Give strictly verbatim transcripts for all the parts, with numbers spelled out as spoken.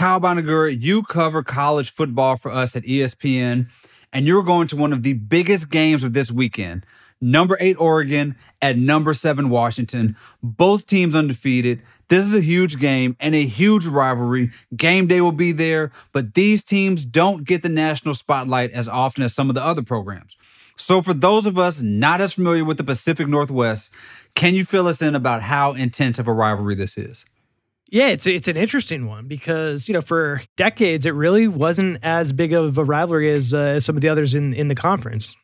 Kyle Bonagura, you cover college football for us at E S P N, and you're going to one of the biggest games of this weekend. Number eight, Oregon at number seven, Washington. Both teams undefeated. This is a huge game and a huge rivalry. Game day will be there, but these teams don't get the national spotlight as often as some of the other programs. So for those of us not as familiar with the Pacific Northwest, can you fill us in about how intense of a rivalry this is? Yeah, it's it's an interesting one because, you know, for decades, it really wasn't as big of a rivalry as, uh, as some of the others in, in the conference.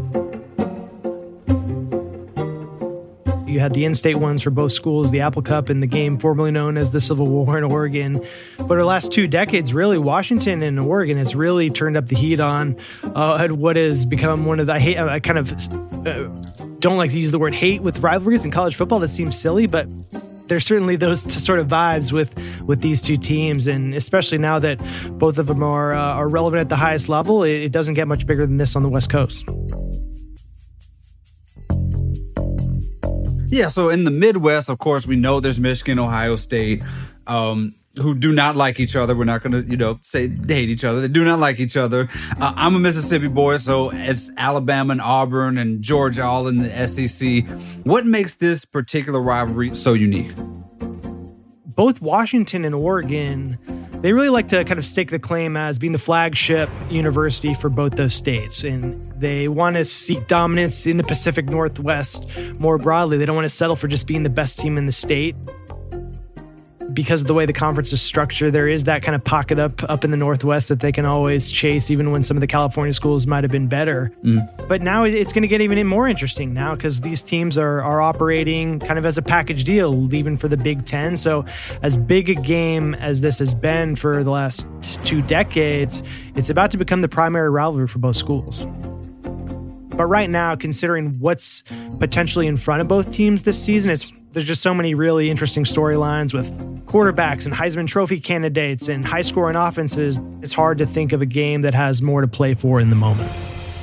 You had the in-state ones for both schools, the Apple Cup and the game formerly known as the Civil War in Oregon. But over the last two decades, really, Washington and Oregon has really turned up the heat on uh, what has become one of the, I hate, I kind of uh, don't like to use the word hate with rivalries in college football. That seems silly, but there's certainly those sort of vibes with, with these two teams. And especially now that both of them are, uh, are relevant at the highest level, it, it doesn't get much bigger than this on the West Coast. Yeah, so in the Midwest, of course, we know there's Michigan, Ohio State, um, who do not like each other. We're not going to, you know, say they hate each other. They do not like each other. Uh, I'm a Mississippi boy, so it's Alabama and Auburn and Georgia all in the S E C. What makes this particular rivalry so unique? Both Washington and Oregon, they really like to kind of stake the claim as being the flagship university for both those states. And they want to seek dominance in the Pacific Northwest more broadly. They don't want to settle for just being the best team in the state. Because of the way the conference is structured, there is that kind of pocket up up in the Northwest that they can always chase, even when some of the California schools might have been better. Mm. But now it's going to get even more interesting now because these teams are are operating kind of as a package deal, even for the Big Ten. So as big a game as this has been for the last two decades, it's about to become the primary rivalry for both schools. But right now, considering what's potentially in front of both teams this season, it's there's just so many really interesting storylines with quarterbacks and Heisman Trophy candidates and high-scoring offenses. It's hard to think of a game that has more to play for in the moment.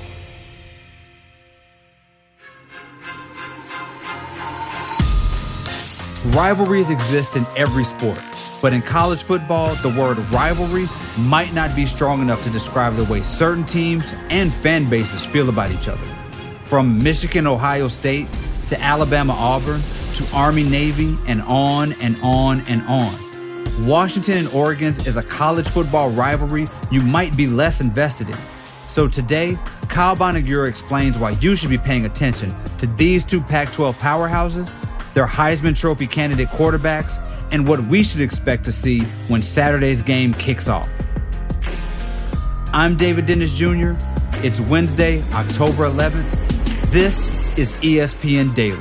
Rivalries exist in every sport, but in college football, the word rivalry might not be strong enough to describe the way certain teams and fan bases feel about each other. From Michigan, Ohio State, to Alabama, Auburn, to Army, Navy, and on and on and on. Washington and Oregon's is a college football rivalry you might be less invested in. So today, Kyle Bonagura explains why you should be paying attention to these two Pac twelve powerhouses, their Heisman Trophy candidate quarterbacks, and what we should expect to see when Saturday's game kicks off. I'm David Dennis Junior It's Wednesday, October eleventh. This is E S P N Daily.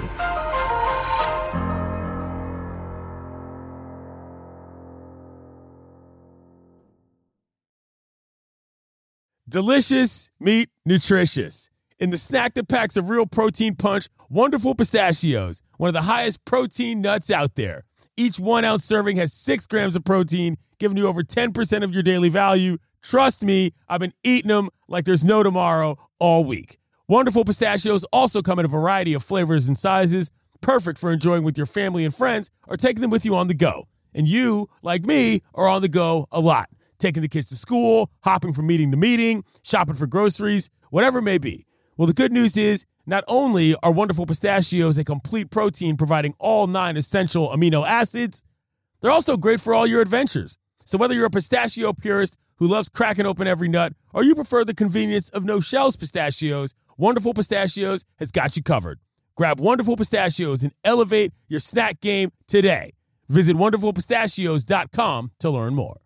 Delicious, meat, nutritious. In the snack that packs a real protein punch, Wonderful Pistachios, one of the highest protein nuts out there. Each one-ounce serving has six grams of protein, giving you over ten percent of your daily value. Trust me, I've been eating them like there's no tomorrow all week. Wonderful Pistachios also come in a variety of flavors and sizes, perfect for enjoying with your family and friends or taking them with you on the go. And you, like me, are on the go a lot. Taking the kids to school, hopping from meeting to meeting, shopping for groceries, whatever it may be. Well, the good news is not only are Wonderful Pistachios a complete protein providing all nine essential amino acids, they're also great for all your adventures. So whether you're a pistachio purist who loves cracking open every nut or you prefer the convenience of no-shells pistachios, Wonderful Pistachios has got you covered. Grab Wonderful Pistachios and elevate your snack game today. Visit wonderful pistachios dot com to learn more.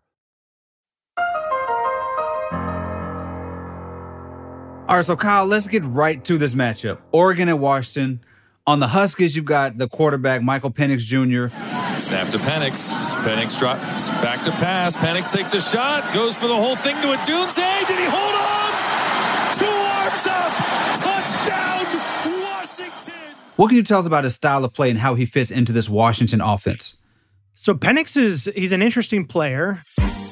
All right, so Kyle, let's get right to this matchup. Oregon and Washington. On the Huskies, you've got the quarterback, Michael Penix Junior Snap to Penix. Penix drops back to pass. Penix takes a shot, goes for the whole thing to a doomsday. Did he hold on? Two arms up. Touchdown, Washington. What can you tell us about his style of play and how he fits into this Washington offense? So Penix is, he's an interesting player.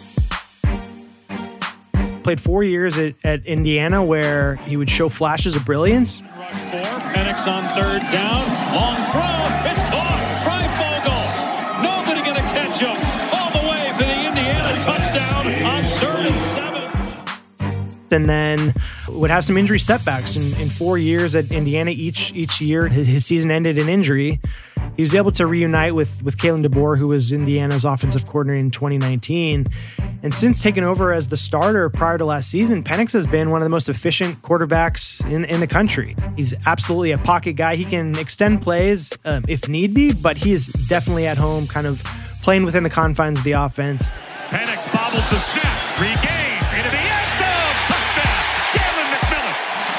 Played four years at, at Indiana where he would show flashes of brilliance. Rush four, Penix on third down, long throw, it's caught, Freifogel, nobody gonna catch him, all the way for the Indiana touchdown. and then would have some injury setbacks. In, in four years at Indiana, each each year his, his season ended in injury. He was able to reunite with with Kalen DeBoer, who was Indiana's offensive coordinator in twenty nineteen. And since taking over as the starter prior to last season, Penix has been one of the most efficient quarterbacks in, in the country. He's absolutely a pocket guy. He can extend plays um, if need be, but he is definitely at home, kind of playing within the confines of the offense. Penix bobbles the snap, regains into the end zone. Touchdown, Jalen McMillan.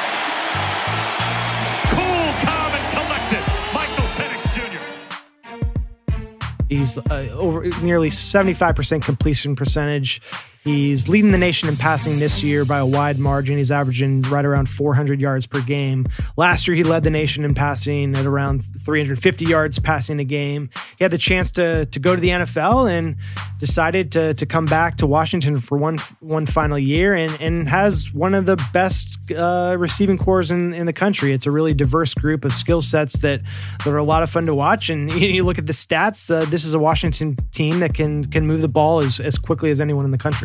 Cool, calm, and collected, Michael Penix Junior He's uh, over nearly seventy-five percent completion percentage. He's leading the nation in passing this year by a wide margin. He's averaging right around four hundred yards per game. Last year, he led the nation in passing at around three hundred fifty yards passing a game. He had the chance to to go to the N F L and decided to to come back to Washington for one one final year, and, and has one of the best uh, receiving corps in, in the country. It's a really diverse group of skill sets that, that are a lot of fun to watch. And you, you look at the stats, uh, this is a Washington team that can can move the ball as, as quickly as anyone in the country.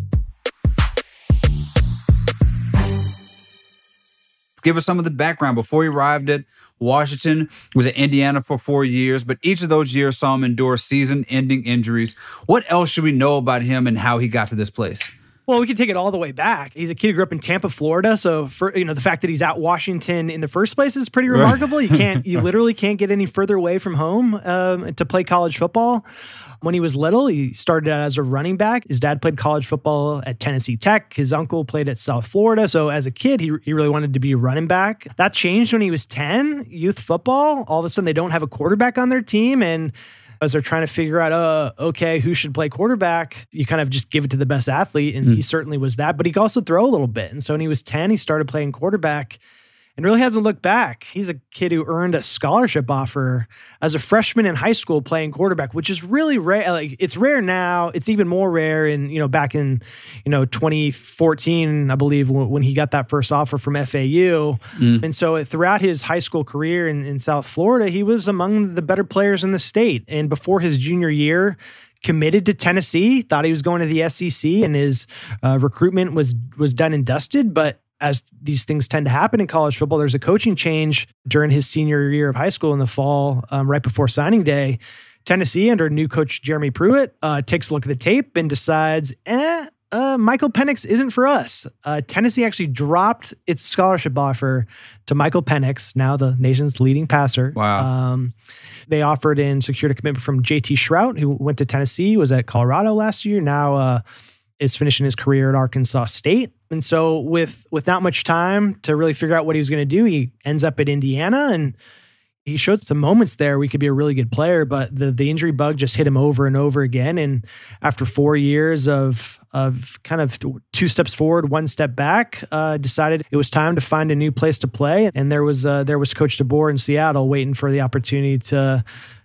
Give us some of the background. Before he arrived at Washington, he was at Indiana for four years, but each of those years saw him endure season-ending injuries. What else should we know about him and how he got to this place? Well, we can take it all the way back. He's a kid who grew up in Tampa, Florida. So, for you know, the fact that he's at Washington in the first place is pretty remarkable. You can't, you literally can't get any further away from home um, to play college football. When he was little, he started out as a running back. His dad played college football at Tennessee Tech. His uncle played at South Florida. So as a kid, he, he really wanted to be a running back. That changed when he was ten, youth football. All of a sudden, they don't have a quarterback on their team. And as they're trying to figure out, uh, okay, who should play quarterback, you kind of just give it to the best athlete. And mm. he certainly was that. But he could also throw a little bit. And so when he was ten, he started playing quarterback and really hasn't looked back. He's a kid who earned a scholarship offer as a freshman in high school playing quarterback, which is really rare. Like, it's rare now. It's even more rare in, you know, back in, you know, twenty fourteen, I believe, when he got that first offer from F A U. Mm. And so throughout his high school career in, in South Florida, he was among the better players in the state. And before his junior year, committed to Tennessee, thought he was going to the S E C, and his uh, recruitment was was done and dusted. But as these things tend to happen in college football, there's a coaching change during his senior year of high school in the fall, um, right before signing day. Tennessee, under new coach Jeremy Pruitt, uh, takes a look at the tape and decides, eh, uh, Michael Penix isn't for us. Uh, Tennessee actually dropped its scholarship offer to Michael Penix, now the nation's leading passer. Wow. Um, they offered and secured a commitment from J T Shrout, who went to Tennessee, was at Colorado last year, now uh, is finishing his career at Arkansas State. And so with, with not much time to really figure out what he was going to do, he ends up at Indiana, and he showed some moments there we could be a really good player, but the, the injury bug just hit him over and over again. And after four years of, of kind of two steps forward, one step back, uh, decided it was time to find a new place to play. And there was, uh, there was Coach DeBoer in Seattle waiting for the opportunity to,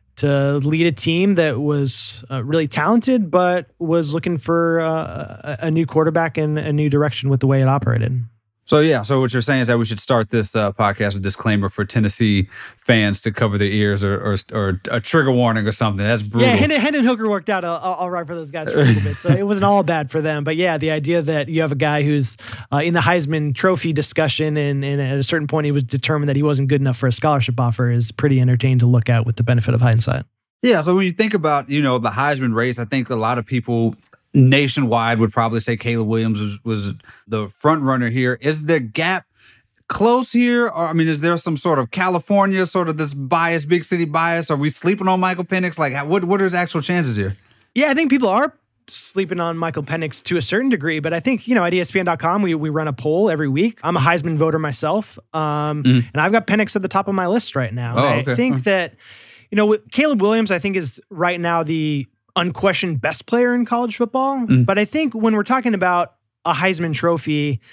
to lead a team that was uh, really talented, but was looking for uh, a, a new quarterback and a new direction with the way it operated. So, yeah, so what you're saying is that we should start this uh, podcast with a disclaimer for Tennessee fans to cover their ears, or or, or a trigger warning or something. That's brutal. Yeah, Hendon, Hendon Hooker worked out all, all right for those guys for a little bit, so it wasn't all bad for them. But yeah, the idea that you have a guy who's uh, in the Heisman Trophy discussion, and, and at a certain point he was determined that he wasn't good enough for a scholarship offer, is pretty entertaining to look at with the benefit of hindsight. Yeah, so when you think about, you know, the Heisman race, I think a lot of people nationwide would probably say Caleb Williams was, was the front runner here. Is the gap close here? Or, I mean, is there some sort of California, sort of this bias, big city bias? Are we sleeping on Michael Penix? Like, what what are his actual chances here? Yeah, I think people are sleeping on Michael Penix to a certain degree, but I think, you know, at E S P N dot com, we we run a poll every week. I'm a Heisman voter myself, um, mm. and I've got Penix at the top of my list right now. Oh, I okay. think huh. that, you know, with Caleb Williams, I think is right now the unquestioned best player in college football. Mm. But I think when we're talking about a Heisman Trophy,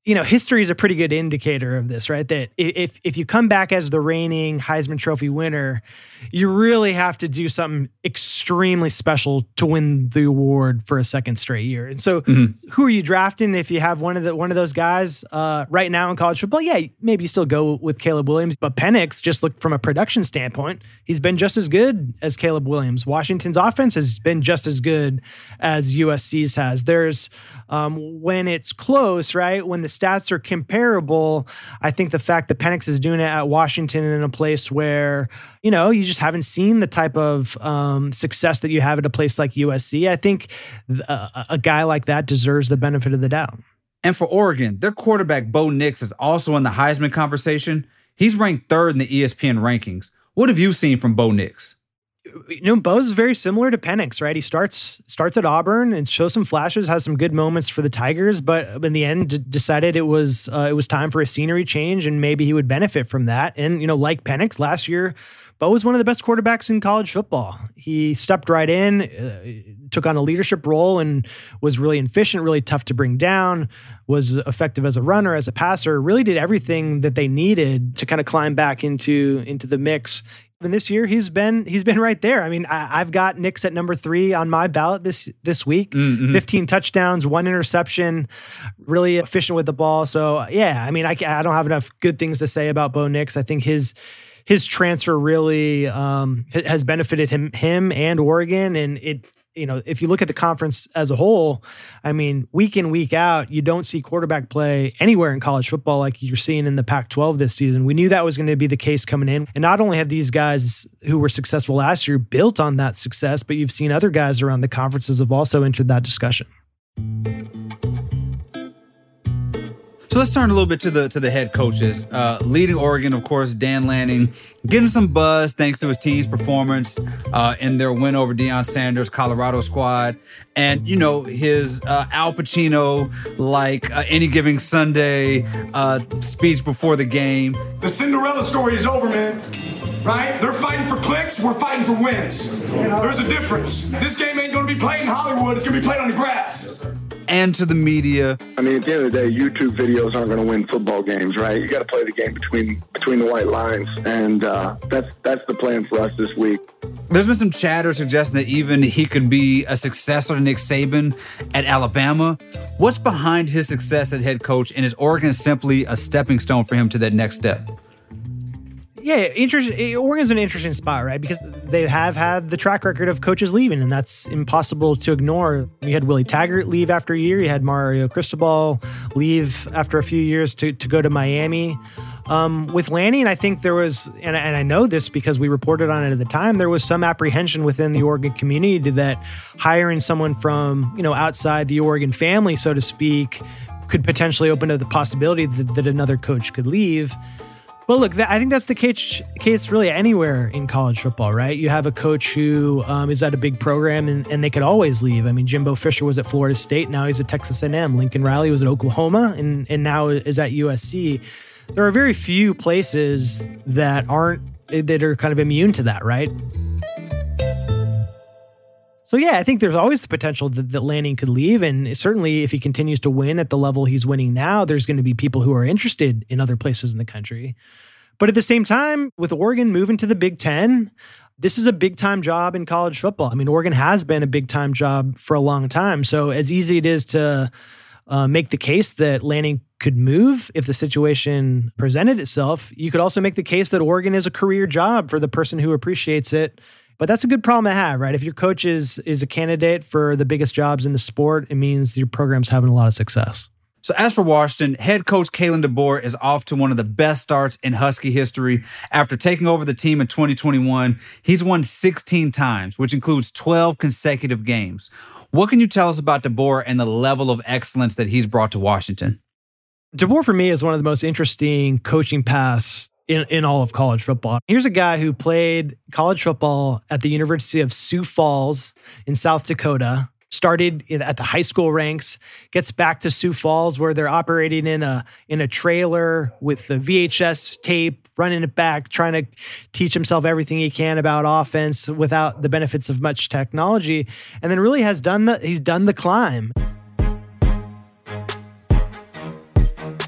you know, history is a pretty good indicator of this, right? That if if you come back as the reigning Heisman Trophy winner, you really have to do something extremely special to win the award for a second straight year. And so, mm-hmm. who are you drafting if you have one of the one of those guys uh, right now in college football? Yeah, maybe you still go with Caleb Williams, but Penix, just look from a production standpoint, he's been just as good as Caleb Williams. Washington's offense has been just as good as U S C's has. There's um, when it's close, right? When the stats are comparable, I think the fact that Penix is doing it at Washington in a place where, you know, you just haven't seen the type of um, success that you have at a place like U S C. I think a, a guy like that deserves the benefit of the doubt. And for Oregon, their quarterback, Bo Nix, is also in the Heisman conversation. He's ranked third in the E S P N rankings. What have you seen from Bo Nix? You know, Bo's very similar to Penix, right? He starts starts at Auburn and shows some flashes, has some good moments for the Tigers, but in the end d- decided it was uh, it was time for a scenery change, and maybe he would benefit from that. And, you know, like Penix, last year, Bo was one of the best quarterbacks in college football. He stepped right in, uh, took on a leadership role, and was really efficient, really tough to bring down, was effective as a runner, as a passer, really did everything that they needed to kind of climb back into, into the mix. And this year, he's been he's been right there. I mean, I, I've got Nix at number three on my ballot this this week. Mm-hmm. fifteen touchdowns, one interception, really efficient with the ball. So, yeah, I mean, I, I don't have enough good things to say about Bo Nix. I think his his transfer really um, has benefited him him and Oregon. And it, you know, if you look at the conference as a whole, I mean, week in, week out, you don't see quarterback play anywhere in college football like you're seeing in the Pac twelve this season. We knew that was going to be the case coming in. And not only have these guys who were successful last year built on that success, but you've seen other guys around the conferences have also entered that discussion. So let's turn a little bit to the to the head coaches. Uh, leading Oregon, of course, Dan Lanning, getting some buzz thanks to his team's performance uh, in their win over Deion Sanders' Colorado squad. And, you know, his uh, Al Pacino, like uh, any given Sunday uh, speech before the game. The Cinderella story is over, man. Right? They're fighting for clicks. We're fighting for wins. There's a difference. This game ain't going to be played in Hollywood. It's going to be played on the grass. And to the media. I mean, at the end of the day, YouTube videos aren't going to win football games, right? You got to play the game between between the white lines, and uh, that's that's the plan for us this week. There's been some chatter suggesting that even he could be a successor to Nick Saban at Alabama. What's behind his success at head coach, and is Oregon simply a stepping stone for him to that next step? Yeah, interesting. Oregon's an interesting spot, right? Because they have had the track record of coaches leaving, and that's impossible to ignore. You had Willie Taggart leave after a year. You had Mario Cristobal leave after a few years to, to go to Miami. Um, with Lanning, I think there was, and, and I know this because we reported on it at the time, there was some apprehension within the Oregon community that hiring someone from, you know, outside the Oregon family, so to speak, could potentially open up the possibility that, that another coach could leave. Well, look, that, I think that's the case, case really anywhere in college football, right? You have a coach who um, is at a big program and, and they could always leave. I mean, Jimbo Fisher was at Florida State. Now he's at Texas A and M. Lincoln Riley was at Oklahoma and, and now is at U S C. There are very few places that aren't, that are kind of immune to that, right? So, yeah, I think there's always the potential that, that Lanning could leave. And certainly if he continues to win at the level he's winning now, there's going to be people who are interested in other places in the country. But at the same time, with Oregon moving to the Big Ten, this is a big-time job in college football. I mean, Oregon has been a big-time job for a long time. So as easy it is to uh, make the case that Lanning could move if the situation presented itself, you could also make the case that Oregon is a career job for the person who appreciates it. But that's a good problem to have, right? If your coach is is a candidate for the biggest jobs in the sport, it means your program's having a lot of success. So as for Washington, head coach Kalen DeBoer is off to one of the best starts in Husky history. After taking over the team in twenty twenty-one, he's won sixteen times, which includes twelve consecutive games. What can you tell us about DeBoer and the level of excellence that he's brought to Washington? DeBoer, for me, is one of the most interesting coaching paths in, in all of college football. Here's a guy who played college football at the University of Sioux Falls in South Dakota, started in, at the high school ranks, gets back to Sioux Falls where they're operating in a in a trailer with the V H S tape, running it back, trying to teach himself everything he can about offense without the benefits of much technology, and then really has done the he's done the climb.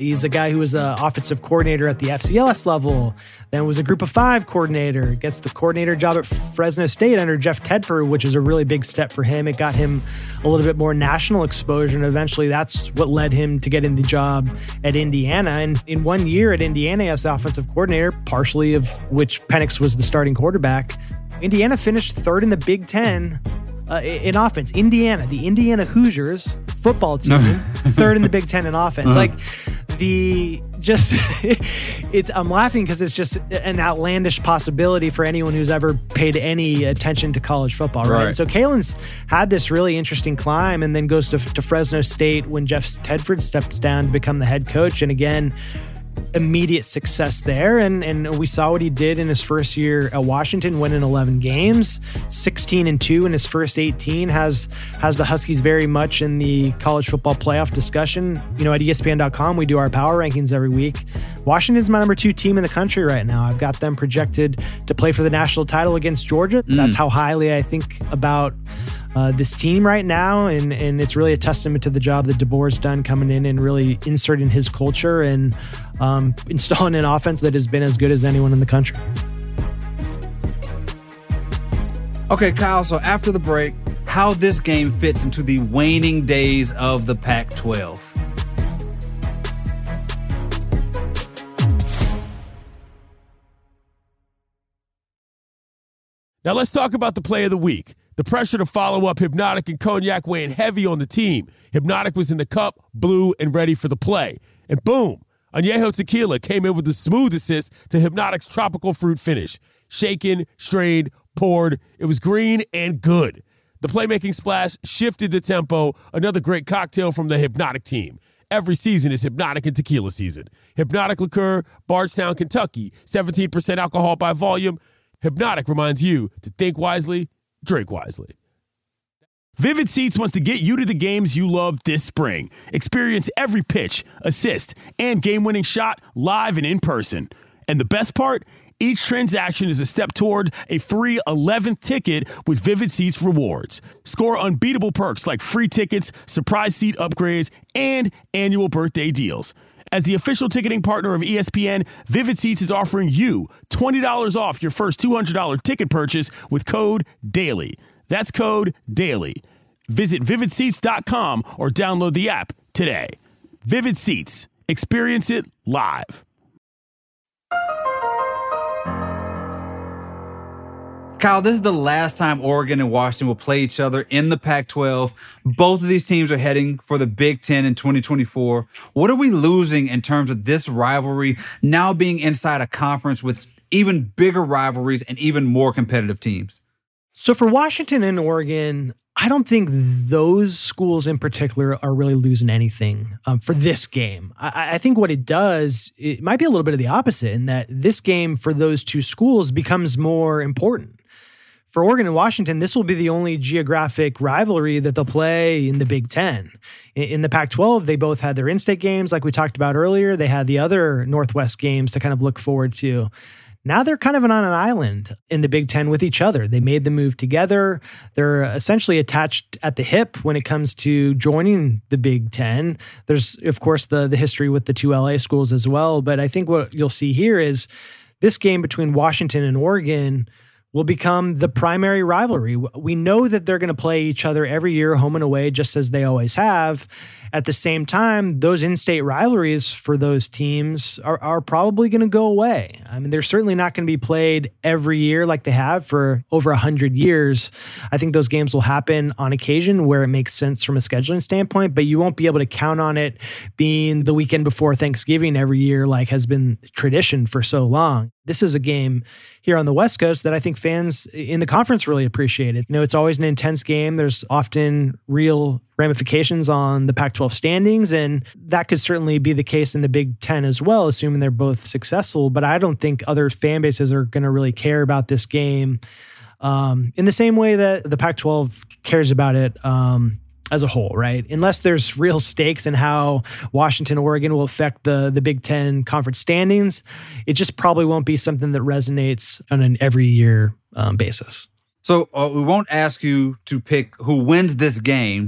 He's a guy who was an offensive coordinator at the F C L S level, then was a group of five coordinator, gets the coordinator job at Fresno State under Jeff Tedford, which is a really big step for him. It got him a little bit more national exposure, and eventually that's what led him to getting the job at Indiana. And in one year at Indiana as the offensive coordinator, partially of which Penix was the starting quarterback, Indiana finished third in the Big Ten uh, in offense. Indiana, the Indiana Hoosiers football team, third in the Big Ten in offense. Uh-huh. Like the just, it's I'm laughing because it's just an outlandish possibility for anyone who's ever paid any attention to college football, right? right. And so Kalen's had this really interesting climb, and then goes to, to Fresno State when Jeff Tedford steps down to become the head coach, and again, immediate success there. And and we saw what he did in his first year at Washington, winning eleven games, sixteen and two in his first eighteen, has has the Huskies very much in the college football playoff discussion. You know, at E S P N dot com, we do our power rankings every week. Washington's my number two team in the country right now. I've got them projected to play for the national title against Georgia. Mm. That's how highly I think about Uh, this team right now, and and it's really a testament to the job that DeBoer's done coming in and really inserting his culture and um, installing an offense that has been as good as anyone in the country. Okay, Kyle, so after the break, how this game fits into the waning days of the Pac twelve. Now let's talk about the play of the week. The pressure to follow up Hypnotic and Cognac weighing heavy on the team. Hypnotic was in the cup, blue, and ready for the play. And boom, Añejo Tequila came in with the smooth assist to Hypnotic's tropical fruit finish. Shaken, strained, poured. It was green and good. The playmaking splash shifted the tempo. Another great cocktail from the Hypnotic team. Every season is Hypnotic and Tequila season. Hypnotic Liqueur, Bardstown, Kentucky. seventeen percent alcohol by volume. Hypnotic reminds you to think wisely, drink wisely. Vivid Seats wants to get you to the games you love this spring. Experience every pitch, assist, and game-winning shot live and in person. And the best part? Each transaction is a step toward a free eleventh ticket with Vivid Seats rewards. Score unbeatable perks like free tickets, surprise seat upgrades, and annual birthday deals. As the official ticketing partner of E S P N, Vivid Seats is offering you twenty dollars off your first two hundred dollars ticket purchase with code DAILY. That's code DAILY. Visit vivid seats dot com or download the app today. Vivid Seats. Experience it live. Kyle, this is the last time Oregon and Washington will play each other in the Pac twelve. Both of these teams are heading for the Big Ten in twenty twenty-four. What are we losing in terms of this rivalry now being inside a conference with even bigger rivalries and even more competitive teams? So for Washington and Oregon, I don't think those schools in particular are really losing anything um, for this game. I, I think what it does, it might be a little bit of the opposite in that this game for those two schools becomes more important. For Oregon and Washington, this will be the only geographic rivalry that they'll play in the Big Ten. In the Pac twelve, they both had their in-state games, like we talked about earlier. They had the other Northwest games to kind of look forward to. Now they're kind of on an island in the Big Ten with each other. They made the move together. They're essentially attached at the hip when it comes to joining the Big Ten. There's, of course, the, the history with the two L A schools as well. But I think what you'll see here is this game between Washington and Oregon will become the primary rivalry. We know that they're going to play each other every year, home and away, just as they always have. At the same time, those in-state rivalries for those teams are, are probably going to go away. I mean, they're certainly not going to be played every year like they have for over one hundred years. I think those games will happen on occasion where it makes sense from a scheduling standpoint, but you won't be able to count on it being the weekend before Thanksgiving every year like has been tradition for so long. This is a game here on the West Coast that I think fans in the conference really appreciate it. You know, it's always an intense game. There's often real ramifications on the Pac twelve standings, and that could certainly be the case in the Big Ten as well, assuming they're both successful. But I don't think other fan bases are going to really care about this game um, in the same way that the Pac twelve cares about it um, as a whole, right? Unless there's real stakes in how Washington, Oregon will affect the, the Big Ten conference standings, it just probably won't be something that resonates on an every year um, basis. So uh, we won't ask you to pick who wins this game,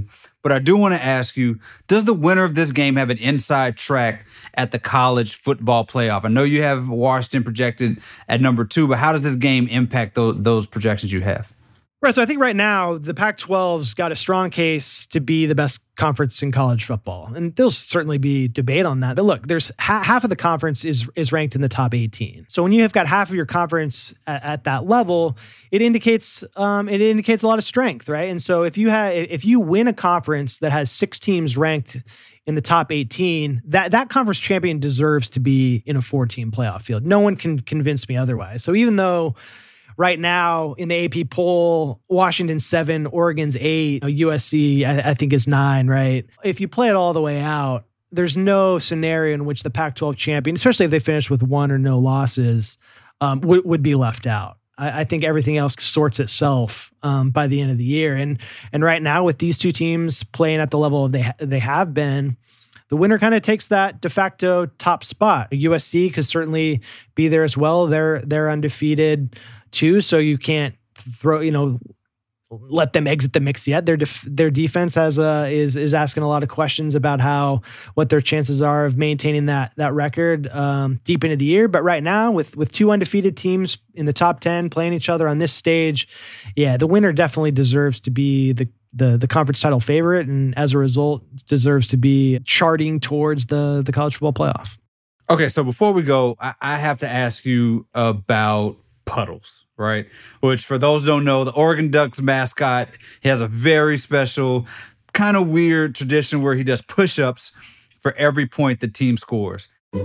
but I do want to ask you, does the winner of this game have an inside track at the college football playoff? I know you have Washington projected at number two, but how does this game impact those, those projections you have? Right, so I think right now the Pac twelve's got a strong case to be the best conference in college football, and there'll certainly be debate on that. But look, there's ha- half of the conference is is ranked in the top eighteen. So when you have got half of your conference at, at that level, it indicates um, it indicates a lot of strength, right? And so if you have if you win a conference that has six teams ranked in the top eighteen, that that conference champion deserves to be in a four-team playoff field. No one can convince me otherwise. So even though right now, in the A P poll, Washington's seven, Oregon's eight, U S C, I, I think, is nine, right? If you play it all the way out, there's no scenario in which the Pac twelve champion, especially if they finish with one or no losses, um, would, would be left out. I, I think everything else sorts itself um, by the end of the year. And and right now, with these two teams playing at the level they, they have been, the winner kind of takes that de facto top spot. U S C could certainly be there as well. They're they're undefeated too, so you can't throw, you know, let them exit the mix yet. Their def- their defense has a is is asking a lot of questions about how what their chances are of maintaining that that record um, deep into the year. But right now, with with two undefeated teams in the top ten playing each other on this stage, yeah, the winner definitely deserves to be the the the conference title favorite, and as a result, deserves to be charting towards the the college football playoff. Okay, so before we go, I, I have to ask you about Puddles, right? Which, for those who don't know, the Oregon Ducks mascot, he has a very special, kind of weird tradition where he does push-ups for every point the team scores. Oh,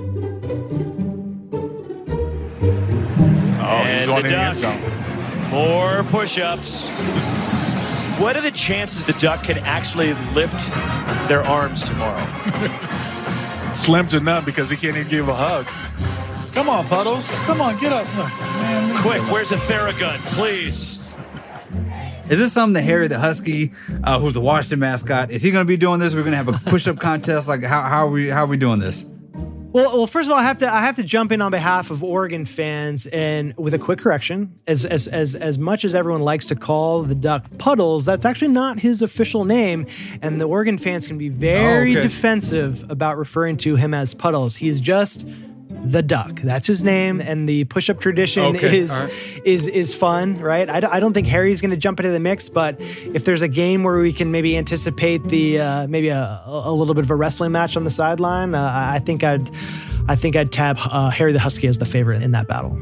and he's going the in the Duck, end zone. More push-ups. What are the chances the Duck can actually lift their arms tomorrow? Slim to none, because he can't even give a hug. Come on, Puddles. Come on, get up. Man, quick, where's a Theragun, please? Is this something that Harry the Husky, uh, who's the Washington mascot, is he going to be doing this? We're going to have a push-up contest? Like, how, how are we how are we doing this? Well, well, first of all, I have to I have to jump in on behalf of Oregon fans and with a quick correction. As as as as much as everyone likes to call the Duck Puddles, that's actually not his official name, and the Oregon fans can be very oh, okay. defensive about referring to him as Puddles. He's just the Duck. That's his name, and the push-up tradition okay, is, right. is is fun, right? I, d- I don't think Harry's going to jump into the mix, but if there's a game where we can maybe anticipate the uh, maybe a, a little bit of a wrestling match on the sideline, uh, I think I'd I think I'd tab uh, Harry the Husky as the favorite in that battle.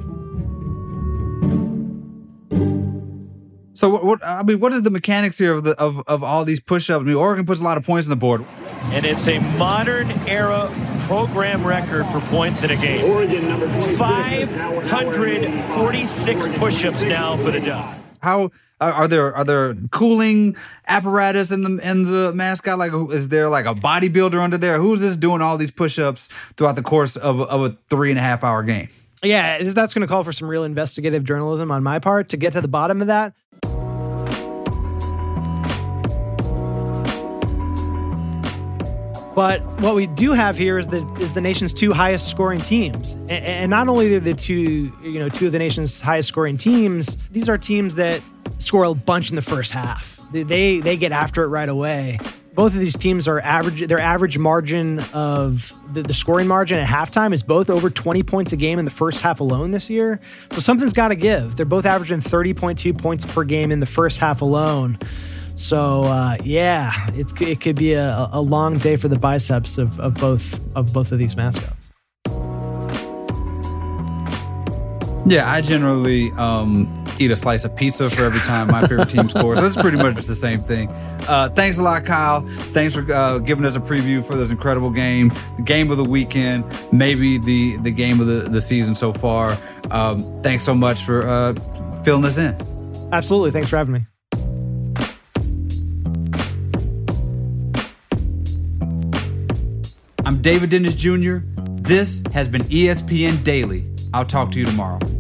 So what, what I mean, what is the mechanics here of the of, of all these push-ups? I mean, Oregon puts a lot of points on the board, and it's a modern era program record for points in a game. Oregon number five hundred forty-six push-ups now for the Duck. How are, are there are there cooling apparatus in the in the mascot? Like, is there like a bodybuilder under there? Who's this doing all these push-ups throughout the course of of a three and a half hour game? Yeah, that's going to call for some real investigative journalism on my part to get to the bottom of that. But what we do have here is the is the nation's two highest scoring teams, and, and not only are the two you know two of the nation's highest scoring teams, these are teams that score a bunch in the first half. They they, they get after it right away. Both of these teams are average. Their average margin of the, the scoring margin at halftime is both over twenty points a game in the first half alone this year. So something's got to give. They're both averaging thirty point two points per game in the first half alone. So uh, yeah, it, it could be a, a long day for the biceps of, of both of both of these mascots. Yeah, I generally um, eat a slice of pizza for every time my favorite team scores. So it's pretty much the same thing. Uh, thanks a lot, Kyle. Thanks for uh, giving us a preview for this incredible game, the game of the weekend, maybe the the game of the, the season so far. Um, thanks so much for uh, filling us in. Absolutely. Thanks for having me. I'm David Dennis Junior This has been E S P N Daily. I'll talk to you tomorrow.